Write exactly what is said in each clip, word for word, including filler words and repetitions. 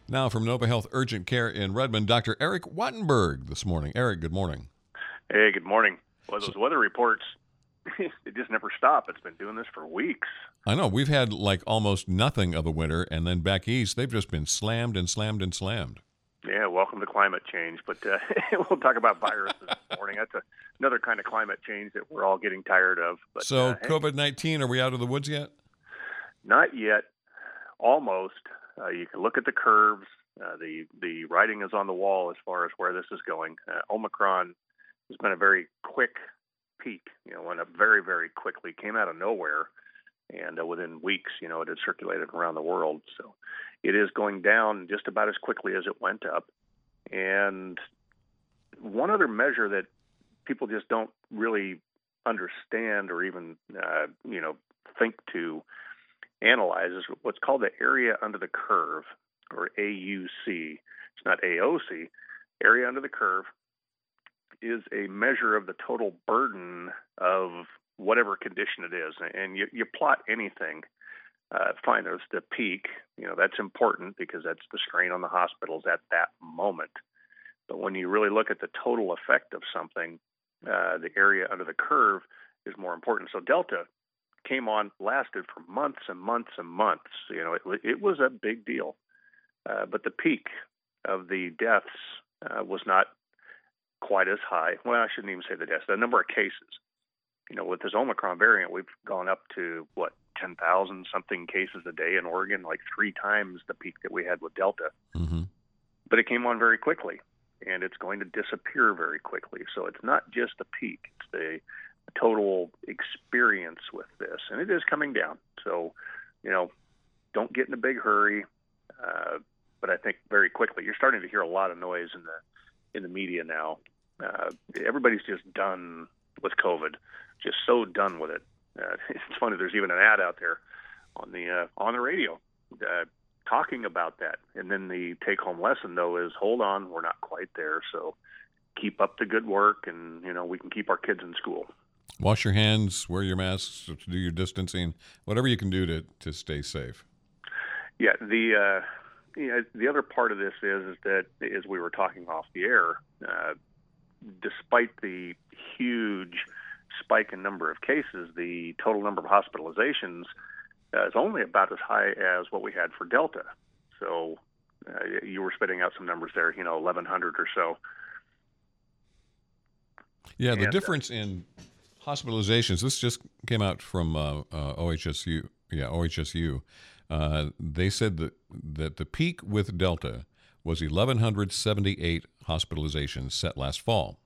Now from Nova Health Urgent Care in Redmond, Doctor Eric Wattenberg this morning. Eric, good morning. Hey, good morning. Well, those So, weather reports, they just never stop. It's been doing this for weeks. I know we've had like almost nothing of a winter, and then back east, they've just been slammed and slammed and slammed. Yeah, welcome to climate change. But uh, we'll talk about viruses this morning. That's a, another kind of climate change that we're all getting tired of. But So uh, hey, COVID nineteen, are we out of the woods yet? not yet. Almost. Uh, you can look at the curves. Uh, the the writing is on the wall as far as where this is going. Uh, Omicron has been a very quick peak. You know, went up very, very quickly. Came out of nowhere. And uh, within weeks, you know, it had circulated around the world. So it is going down just about as quickly as it went up. And one other measure that people just don't really understand or even, uh, you know, think to analyze is what's called the area under the curve, or A U C. It's not A O C. Area under the curve is a measure of the total burden of whatever condition it is. And you, you plot anything, uh, fine, there's the peak. You know, that's important because that's the strain on the hospitals at that moment. But when you really look at the total effect of something, uh, the area under the curve is more important. So Delta came on, lasted for months and months and months. You know, it, it was a big deal. Uh, but the peak of the deaths uh, was not quite as high. Well, I shouldn't even say the deaths, the number of cases. You know, with this Omicron variant, we've gone up to, what, ten thousand something cases a day in Oregon, like three times the peak that we had with Delta. Mm-hmm. But it came on very quickly, and it's going to disappear very quickly. So it's not just the peak, it's the total experience with this, and it is coming down. So, you know, don't get in a big hurry, uh, but I think very quickly. You're starting to hear a lot of noise in the in the media now. Uh, everybody's just done with COVID, just so done with it. Uh, it's funny. There's even an ad out there on the uh, on the radio uh, talking about that. And then the take-home lesson, though, is hold on, we're not quite there. So keep up the good work, and you know we can keep our kids in school. Wash your hands, wear your masks, do your distancing, whatever you can do to, to stay safe. Yeah, the uh, you know, the other part of this is, is that, as we were talking off the air, uh, despite the huge spike in number of cases, the total number of hospitalizations uh, is only about as high as what we had for Delta. So uh, you were spitting out some numbers there, you know, eleven hundred or so. Yeah, the and, difference in hospitalizations, this just came out from uh, uh, O H S U. Yeah, O H S U. Uh, they said that, that the peak with Delta was one thousand one hundred seventy-eight hospitalizations set last fall.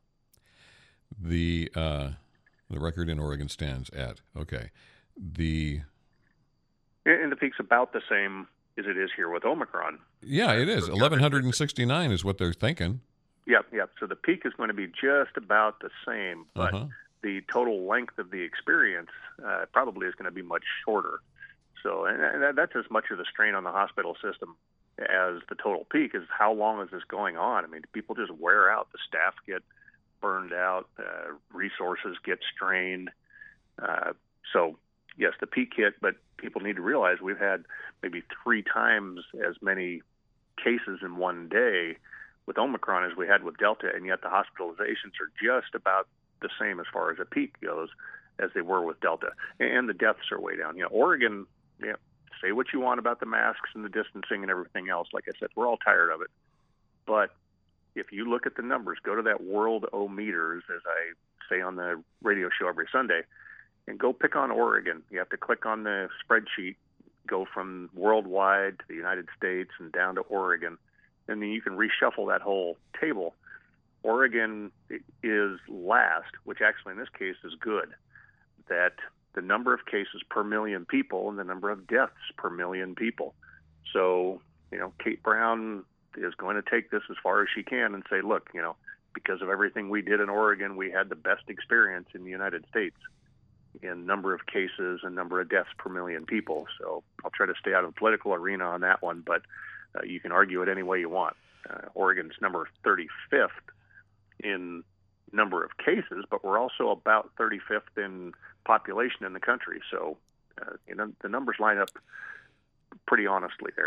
The uh, the record in Oregon stands at, okay, the... And the peak's about the same as it is here with Omicron. Yeah, it is. So eleven sixty-nine is what they're thinking. Yep, yep. So the peak is going to be just about the same, but Uh-huh. the total length of the experience uh, probably is going to be much shorter. So, and, and that's as much of the strain on the hospital system as the total peak is how long is this going on? I mean, people just wear out. The staff get burned out. Uh, resources get strained. Uh, so, yes, the peak hit, but people need to realize we've had maybe three times as many cases in one day with Omicron as we had with Delta, and yet the hospitalizations are just about the same as far as a peak goes as they were with Delta. And the deaths are way down. You know, Oregon, yeah, say what you want about the masks and the distancing and everything else. Like I said, we're all tired of it. But if you look at the numbers, go to that World O Meters, as I say on the radio show every Sunday, and go pick on Oregon. You have to click on the spreadsheet, go from worldwide to the United States and down to Oregon, and then you can reshuffle that whole table. Oregon is last, which actually in this case is good, that the number of cases per million people and the number of deaths per million people. So, you know, Kate Brown is going to take this as far as she can and say, look, you know, because of everything we did in Oregon, we had the best experience in the United States in number of cases and number of deaths per million people. So I'll try to stay out of the political arena on that one, but uh, you can argue it any way you want. Uh, Oregon's number thirty-fifth in number of cases, but we're also about thirty-fifth in population in the country. So, uh, you know, the numbers line up pretty honestly there.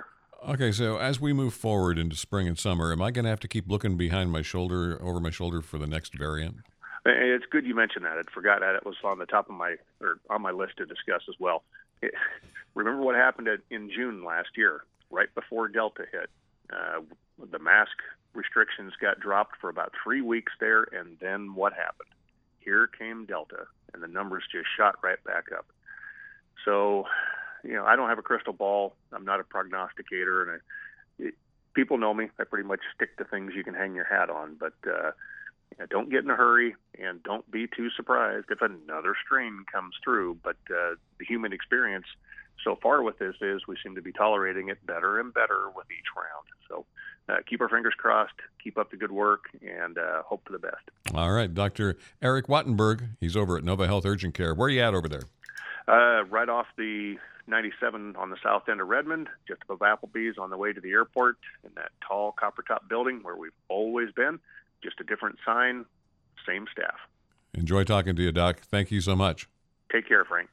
Okay, so as we move forward into spring and summer, am I going to have to keep looking behind my shoulder, over my shoulder for the next variant? It's good you mentioned that. I'd forgot that it was on the top of my or on my list to discuss as well. It, remember what happened at, in June last year, right before Delta hit. Uh, the mask restrictions got dropped for about three weeks there, and then what happened? Here came Delta, and the numbers just shot right back up. So, you know, I don't have a crystal ball. I'm not a prognosticator, and I, it, people know me. I pretty much stick to things you can hang your hat on, but uh, you know, don't get in a hurry, and don't be too surprised if another strain comes through. But uh, the human experience so far with this is we seem to be tolerating it better and better with each round. So uh, keep our fingers crossed, keep up the good work, and uh, hope for the best. All right, Doctor Eric Wattenberg, he's over at Nova Health Urgent Care. Where are you at over there? Uh, right off the ninety-seven on the south end of Redmond, just above Applebee's on the way to the airport, in that tall copper top building where we've always been. Just a different sign, same staff. Enjoy talking to you, Doc. Thank you so much. Take care, Frank.